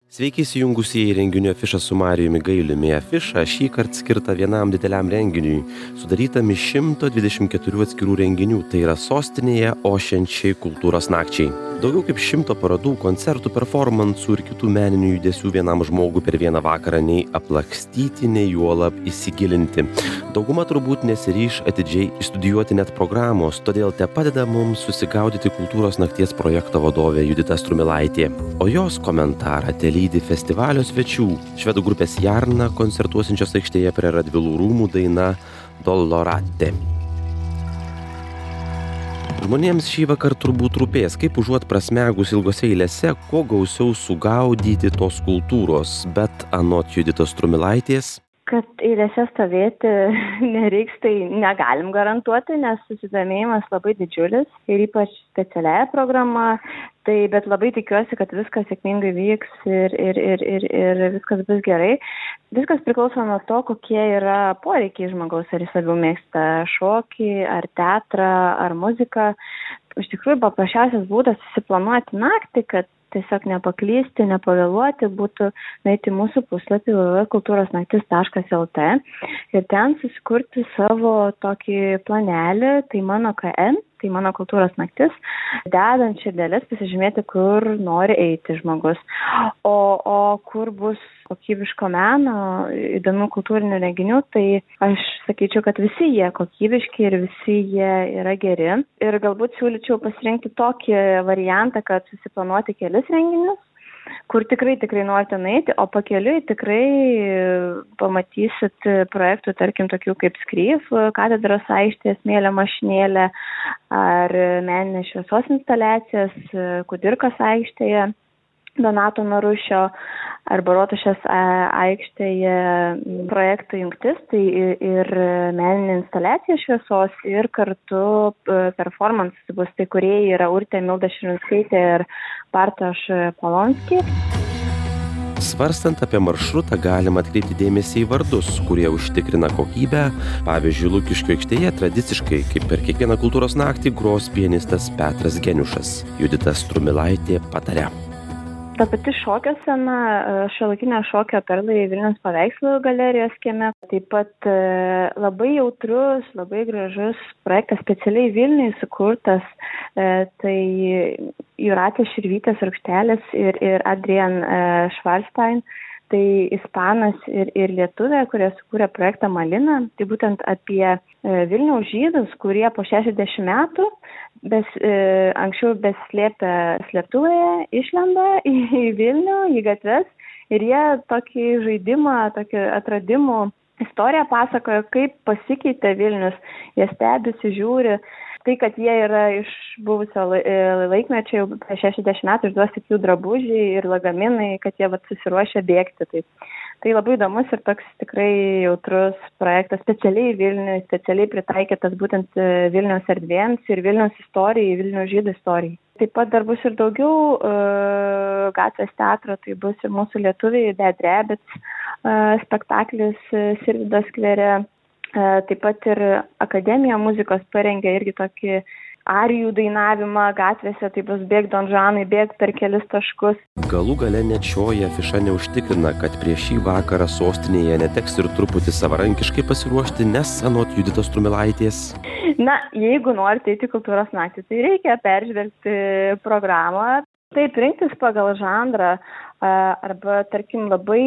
Sveiki įsijungusieji renginio afišą su Marijumi Gailiumi. Afiša šįkart skirta vienam dideliam renginiui, sudarytam iš 124 atskirų renginių, tai yra sostinėje ošiančiai kultūros nakčiai. Daugiau kaip 100 parodų, koncertų, performansų ir kitų meninių judesių vienam žmogui per vieną vakarą nei aplakstyti, nei juolab įsigilinti. Dauguma turbūt nesiryš atidžiai išstudijuoti net programos, todėl te padeda mums susigaudyti kultūros nakties projekto vadovė Judita Strumilaitė. O jos komentarą telydi festivalio svečių, švedų grupės Jarna, koncertuosinčios aikštėje prie Radvilų rūmų daina Dolorate. Žmonėms šį vakar turbūt rūpės, kaip užuot prasmegus ilgose eilėse, kuo gausiau sugaudyti tos kultūros, bet anot Juditos Strumilaitės, kad eilėse stovėti nereiks, tai negalim garantuoti, nes susidomėjimas labai didžiulis ir ypač specialiaja programa, bet labai tikiuosi, kad viskas sėkmingai vyks ir viskas bus gerai. Viskas priklauso nuo to, kokie yra poreikiai žmogaus, ar jis labiau mėgsta šokį, ar teatrą, ar muziką. Iš tikrųjų, paprasčiausias būdas susiplanuoti naktį, kad tiesiog nepaklysti, nepavėluoti, būtų nueiti mūsų puslapį www.kultūrosnaktis.lt ir ten susikurti savo tokį planelį, tai mano KN, tai mano kultūros naktis, dedant širdeles, pasižymėti, kur nori eiti žmogus. O kur bus kokybiško meno, įdomių kultūrinių renginių, tai aš sakyčiau, kad visi jie kokybiški ir visi jie yra geri. Ir galbūt siūlyčiau pasirinkti tokį variantą, kad susiplanuoti kelis renginius, kur tikrai norite nueiti, o pakeliui tikrai pamatysit projektų, tarkim, tokių kaip Skryf, katedros aikštės, smėlio mašinėlė ar meninės šviesos instaliacijas Kudirkos aikštėje, Donato Narušio arba Rotušės aikštėje projektų jungtis, tai ir meninė instaliacija šviesos ir kartu performansas bus, tai kūrėjai yra Urtė Milda Širinskaitė ir Bartoš Polonski. Svarstant apie maršrutą galima atkreipti dėmesį į vardus, kurie užtikrina kokybę. Pavyzdžiui, Lukiškių aikštėje tradiciškai, kaip per kiekvieną kultūros naktį, gros pianistas Petras Geniušas. Judita Strumilaitė pataria. Ta pati šokio scena, šiuolaikinio šokio perlai Vilniaus paveikslų galerijos kieme. Taip pat labai jautrus, labai gražus projektas specialiai Vilniui sukurtas. Tai Jūratės Širvytės Rukštelės ir Adrian Schwarstein. Tai ispanas ir lietuvė, kurie sukūrė projektą Malina. Tai būtent apie Vilniaus žydus, kurie po 60 metų anksčiau beslėpę slėptuvėje išlenda į Vilnių, į gatves ir jie tokį žaidimą, tokį atradimų istoriją pasakojo, kaip pasikeitė Vilnius. Jie stebisi, žiūri. Tai, kad jie yra iš buvusio laikmečio, jau prieš 60 metų išduos tik jų drabužiai ir lagaminai, kad jie susiruošia bėgti. Tai labai įdomus ir toks tikrai jautrus projektas, specialiai Vilniui, specialiai pritaikytas būtent Vilniaus erdvėms ir Vilniaus istorijai, Vilniaus žydų istorijai. Taip pat dar bus ir daugiau gatvės teatro, tai bus ir mūsų lietuviai Dead Rabbits spektaklis Sirvydo skvere. Taip pat ir Akademija muzikos parengė irgi tokį arijų dainavimą gatvėse, tai bus bėg donžanai, bėg per kelis taškus. Galų gale net šioji afiša neužtikrina, kad prieš šį vakarą sostinėje neteks ir truputį savarankiškai pasiruošti, nes anot Juditos Strumilaitės. Na, jeigu norite eiti kultūros naktį, tai reikia peržvelgti programą. Taip, rinktis pagal žanrą arba, tarkim, labai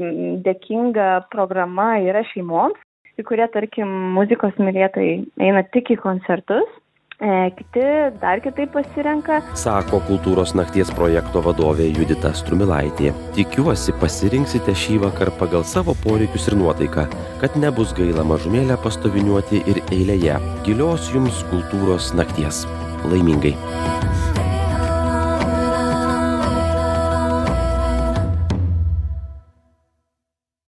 dėkinga programa yra šeimoms, kurie, tarkim, muzikos mylėtojai eina tik į koncertus, kiti dar kitaip pasirenka. Sako kultūros nakties projekto vadovė Judita Strumilaitė. Tikiuosi pasirinksite šį vakar pagal savo poreikius ir nuotaiką, kad nebus gaila mažumėlę pastoviniuoti ir eilėje. Gilios jums kultūros nakties. Laimingai.